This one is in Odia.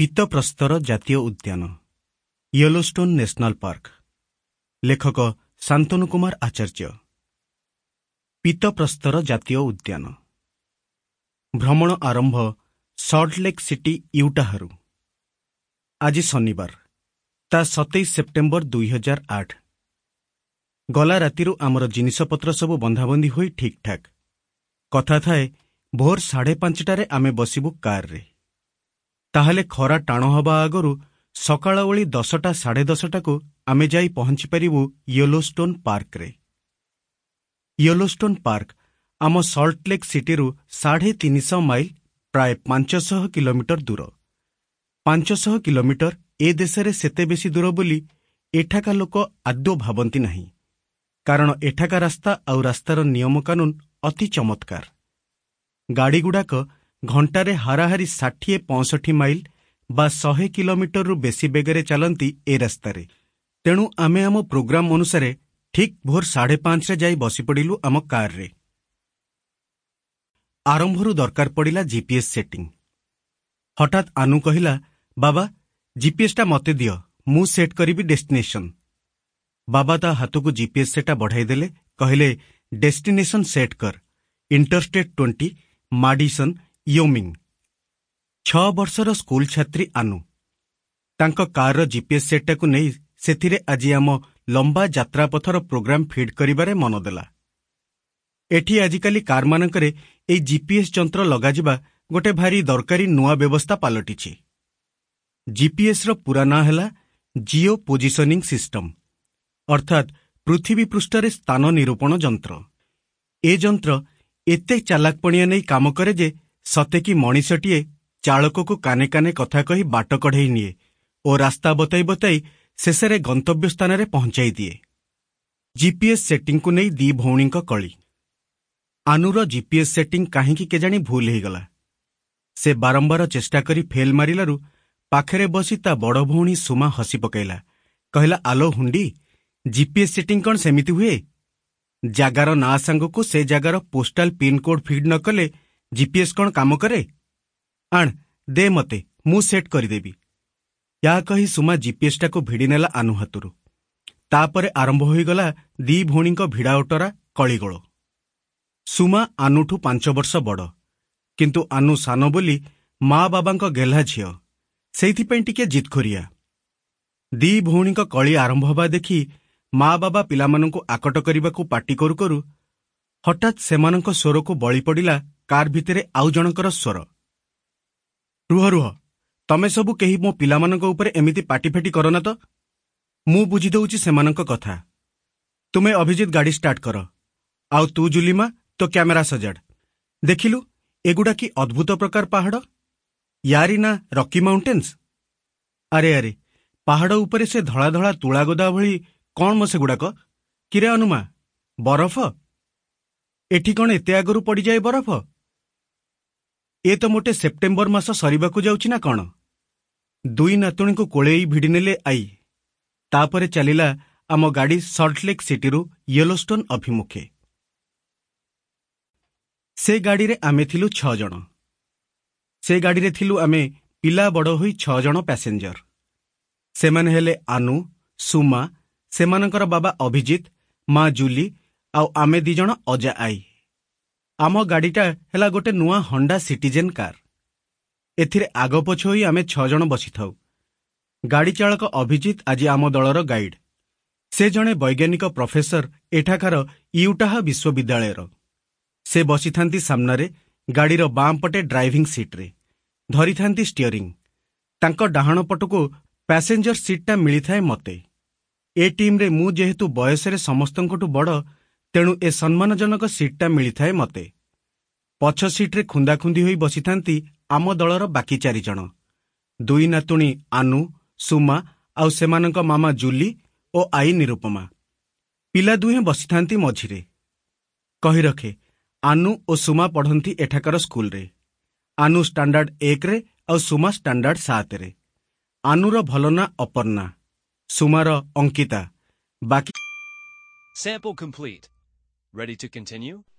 ପୀତପ୍ରସ୍ତର ଜାତୀୟ ଉଦ୍ୟାନ ୟେଲୋଷ୍ଟୋନ୍ ନ୍ୟାସନାଲ ପାର୍କ। ଲେଖକ ଶାନ୍ତନୁ କୁମାର ଆଚାର୍ଯ୍ୟ। ପୀତପ୍ରସ୍ତର ଜାତୀୟ ଉଦ୍ୟାନ। ଭ୍ରମଣ ଆରମ୍ଭ ସଲ୍ଟଲେକ୍ ସିଟି ୟୁଟାହାରୁ। ଆଜି ଶନିବାର, ତା 27 ସେପ୍ଟେମ୍ବର 2008। ଗଲା ରାତିରୁ ଆମର ଜିନିଷପତ୍ର ସବୁ ବନ୍ଧାବନ୍ଧି ହୋଇ ଠିକ୍ଠାକ୍। କଥା ଥାଏ ଭୋର 5:30ଟାରେ ଆମେ ବସିବୁ କାର୍ରେ। ତାହେଲେ ଖରା ଟାଣ ହେବା ଆଗରୁ ସକାଳ ଓଳି 10ଟା 10:30ଟାକୁ ଆମେ ଯାଇ ପହଞ୍ଚିପାରିବୁ ୟେଲୋଷ୍ଟୋନ୍ ପାର୍କରେ। ୟେଲୋଷ୍ଟୋନ୍ ପାର୍କ ଆମ ସଲ୍ଟଲେକ୍ ସିଟିରୁ 350 ମାଇଲ, ପ୍ରାୟ 500 କିଲୋମିଟର ଦୂର। 500 କିଲୋମିଟର ଏ ଦେଶରେ ସେତେ ବେଶୀ ଦୂର ବୋଲି ଏଠାକା ଲୋକ ଆଦୌ ଭାବନ୍ତି ନାହିଁ, କାରଣ ଏଠାକା ରାସ୍ତା ଆଉ ରାସ୍ତାର ନିୟମ କାନୁନ ଅତି ଚମତ୍କାର। ଗାଡ଼ିଗୁଡ଼ାକ ଘଣ୍ଟାରେ ହାରାହାରି 60-65 ମାଇଲ ବା 100 କିଲୋମିଟରରୁ ବେଶୀ ବେଗରେ ଚାଲନ୍ତି ଏ ରାସ୍ତାରେ। ତେଣୁ ଆମେ ଆମ ପ୍ରୋଗ୍ରାମ ଅନୁସାରେ ଠିକ୍ ଭୋର 5:30ରେ ଯାଇ ବସିପଡ଼ିଲୁ ଆମ କାର୍ରେ। ଆରମ୍ଭରୁ ଦରକାର ପଡ଼ିଲା ଜିପିଏସ୍ ସେଟିଂ। ହଠାତ୍ ଆନୁ କହିଲା, ବାବା ଜିପିଏସ୍ଟା ମତେ ଦିଅ, ମୁଁ ସେଟ୍ କରିବି ଡେଷ୍ଟିନେସନ୍। ବାବା ତା ହାତକୁ ଜିପିଏସ୍ ସେଟା ବଢ଼ାଇଦେଲେ, କହିଲେ ଡେଷ୍ଟିନେସନ୍ ସେଟ୍ କର, ଇଣ୍ଟରଷ୍ଟେଟ୍ 20, ମାଡିସନ୍, ୟୋମିଂ। 6 ବର୍ଷର ସ୍କୁଲ ଛାତ୍ରୀ ଆନୁ ତାଙ୍କ କାର୍ର ଜିପିଏସ୍ ସେଟ୍ଟାକୁ ନେଇ ସେଥିରେ ଆଜି ଆମ ଲମ୍ବା ଯାତ୍ରାପଥର ପ୍ରୋଗ୍ରାମ ଫିଡ୍ କରିବାରେ ମନ ଦେଲା। ଏଠି ଆଜିକାଲି କାରମାନଙ୍କରେ ଏଇ ଜିପିଏସ୍ ଯନ୍ତ୍ର ଲଗାଯିବା ଗୋଟେ ଭାରି ଦରକାରୀ ନୂଆ ବ୍ୟବସ୍ଥା ପାଲଟିଛି। ଜିପିଏସ୍ର ପୁରା ନାଁ ହେଲା ଜିଓ ପୋଜିସନିଂ ସିଷ୍ଟମ, ଅର୍ଥାତ୍ ପୃଥିବୀ ପୃଷ୍ଠରେ ସ୍ଥାନ ନିରୂପଣ ଯନ୍ତ୍ର। ଏ ଯନ୍ତ୍ର ଏତେ ଚାଲାକପଣିଆ ନେଇ କାମ କରେ ଯେ ସତେକି ମଣିଷଟିଏ ଚାଳକକୁ କାନେ କାନେ କଥା କହି ବାଟ କଢ଼େଇ ନିଏ ଓ ରାସ୍ତା ବତାଇ ବତାଇ ଶେଷରେ ଗନ୍ତବ୍ୟ ସ୍ଥାନରେ ପହଞ୍ଚାଇ ଦିଏ। ଜିପିଏସ୍ ସେଟିଂକୁ ନେଇ 2 ଭଉଣୀଙ୍କ କଳି। ଆନୁର ଜିପିଏସ୍ ସେଟିଂ କାହିଁକି କେଜାଣି ଭୁଲ ହେଇଗଲା। ସେ ବାରମ୍ବାର ଚେଷ୍ଟା କରି ଫେଲ୍ ମାରିଲାରୁ ପାଖରେ ବସି ତା ବଡ଼ ଭଉଣୀ ସୁମା ହସି ପକାଇଲା, କହିଲା, ଆଲୋ ହୁଣ୍ଡି, ଜିପିଏସ୍ ସେଟିଂ କ'ଣ ସେମିତି ହୁଏ? ଜାଗାର ନାଁ ସାଙ୍ଗକୁ ସେ ଜାଗାର ପୋଷ୍ଟାଲ ପିନ୍କୋଡ୍ ଫିଡ୍ ନ କଲେ ଜିପିଏସ୍ କ'ଣ କାମ କରେ? ଆଣ ଦେ ମତେ, ମୁଁ ସେଟ୍ କରିଦେବି। ୟା କହି ସୁମା ଜିପିଏସ୍ଟାକୁ ଭିଡ଼ି ନେଲା ଆନୁ ହାତରୁ। ତାପରେ ଆରମ୍ଭ ହୋଇଗଲା 2 ଭଉଣୀଙ୍କ ଭିଡ଼ା ଓଟରା କଳିଗୋଳ। ସୁମା ଆନୁଠୁ 5 ବର୍ଷ ବଡ଼, କିନ୍ତୁ ଆନୁ ସାନ ବୋଲି ମା ବାବାଙ୍କ ଗେହ୍ଲା ଝିଅ, ସେଇଥିପାଇଁ ଟିକେ ଜିଦଖୋରିଆ। 2 ଭଉଣୀଙ୍କ କଳି ଆରମ୍ଭ ହେବା ଦେଖି ମା ବାବା ପିଲାମାନଙ୍କୁ ଆକଟ କରିବାକୁ ପାଟି କରୁ କରୁ ହଠାତ୍ ସେମାନଙ୍କ ସ୍ୱରକୁ ବଳି ପଡ଼ିଲା କାର୍ ଭିତରେ ଆଉ ଜଣଙ୍କର ସ୍ୱର। ରୁହ ରୁହ, ତମେ ସବୁ କେହି ମୋ ପିଲାମାନଙ୍କ ଉପରେ ଏମିତି ପାଟିଫାଟି କରନା ତ। ମୁଁ ବୁଝିଦେଉଛି ସେମାନଙ୍କ କଥା। ତୁମେ ଅଭିଜିତ ଗାଡ଼ି ଷ୍ଟାର୍ଟ କର, ଆଉ ତୁ ଜୁଲିମା ତୋ କ୍ୟାମେରା ସଜାଡ଼। ଦେଖିଲୁ ଏଗୁଡ଼ା କି ଅଦ୍ଭୁତ ପ୍ରକାର ପାହାଡ଼। ୟାରି ନା ରକି ମାଉଣ୍ଟେନ୍ସ। ଆରେ ଆରେ, ପାହାଡ଼ ଉପରେ ସେ ଧଳା ଧଳା ତୁଳାଗୋଦା ଭଳି କ'ଣ ମ ସେଗୁଡ଼ାକ? କିରେ ଅନୁମା, ବରଫ? ଏଠି କ'ଣ ଏତେ ଆଗରୁ ପଡ଼ିଯାଏ ବରଫ? ଏ ତ ମୋଟେ ସେପ୍ଟେମ୍ବର ମାସ ସରିବାକୁ ଯାଉଛି ନା କ'ଣ? 2 ନାତୁଣୀଙ୍କୁ କୋଳେଇ ଭିଡ଼ି ନେଲେ ଆଇ। ତାପରେ ଚାଲିଲା ଆମ ଗାଡ଼ି ସଲ୍ଟଲେକ୍ ସିଟିରୁ ୟେଲୋଷ୍ଟୋନ୍ ଅଭିମୁଖେ। ସେ ଗାଡ଼ିରେ ଆମେ ଥିଲୁ 6 ଜଣ। ସେ ଗାଡ଼ିରେ ଥିଲୁ ଆମେ ପିଲା ବଡ଼ ହୋଇ 6 ଜଣ ପ୍ୟାସେଞ୍ଜର। ସେମାନେ ହେଲେ ଆନୁ, ସୁମା, ସେମାନଙ୍କର ବାବା ଅଭିଜିତ, ମା ଜୁଲି ଆଉ ଆମେ 2 ଜଣ ଅଜା ଆଈ। ଆମ ଗାଡ଼ିଟା ହେଲା ଗୋଟେ ନୂଆ ହଣ୍ଡା ସିଟିଜେନ୍ କାର୍। ଏଥିରେ ଆଗ ପଛ ହୋଇ ଆମେ 6 ଜଣ ବସିଥାଉ। ଗାଡ଼ି ଚାଳକ ଅଭିଜିତ ଆଜି ଆମ ଦଳର ଗାଇଡ୍। ସେ ଜଣେ ବୈଜ୍ଞାନିକ ପ୍ରଫେସର ଏଠାକାର ୟୁଟାହା ବିଶ୍ୱବିଦ୍ୟାଳୟର। ସେ ବସିଥାନ୍ତି ସାମ୍ନାରେ ଗାଡ଼ିର ବାଁ ପଟେ ଡ୍ରାଇଭିଂ ସିଟ୍ରେ, ଧରିଥାନ୍ତି ଷ୍ଟିଅରିଂ। ତାଙ୍କ ଡାହାଣ ପଟକୁ ପ୍ୟାସେଞ୍ଜର ସିଟ୍ଟା ମିଳିଥାଏ ମତେ। ଏ ଟିମ୍ରେ ମୁଁ ଯେହେତୁ ବୟସରେ ସମସ୍ତଙ୍କଠୁ ବଡ଼, ତେଣୁ ଏ ସମ୍ମାନଜନକ ସିଟ୍ଟା ମିଳିଥାଏ ମତେ। ପଛ ସିଟ୍ରେ ଖୁନ୍ଦାଖୁନ୍ଦି ହୋଇ ବସିଥାନ୍ତି ଆମ ଦଳର ବାକି 4 ଜଣ। 2 ନାତୁଣୀ ଆନୁ, ସୁମା ଆଉ ସେମାନଙ୍କ ମାମା ଜୁଲି ଓ ଆଈ ନିରୁପମା। ପିଲା ଦୁହେଁ ବସିଥାନ୍ତି ମଝିରେ। କହି ରଖେ, ଆନୁ ଓ ସୁମା ପଢ଼ନ୍ତି ଏଠାକାର ସ୍କୁଲରେ। ଆନୁ ଷ୍ଟାଣ୍ଡାର୍ଡ 1ରେ ଆଉ ସୁମା ଷ୍ଟାଣ୍ଡାର୍ଡ 7ରେ। ଆନୁର ଭଲ ନାଁ ଅପର୍ଣ୍ଣା, ସୁମାର ଅଙ୍କିତା। ବାକି Sample complete. Ready to continue?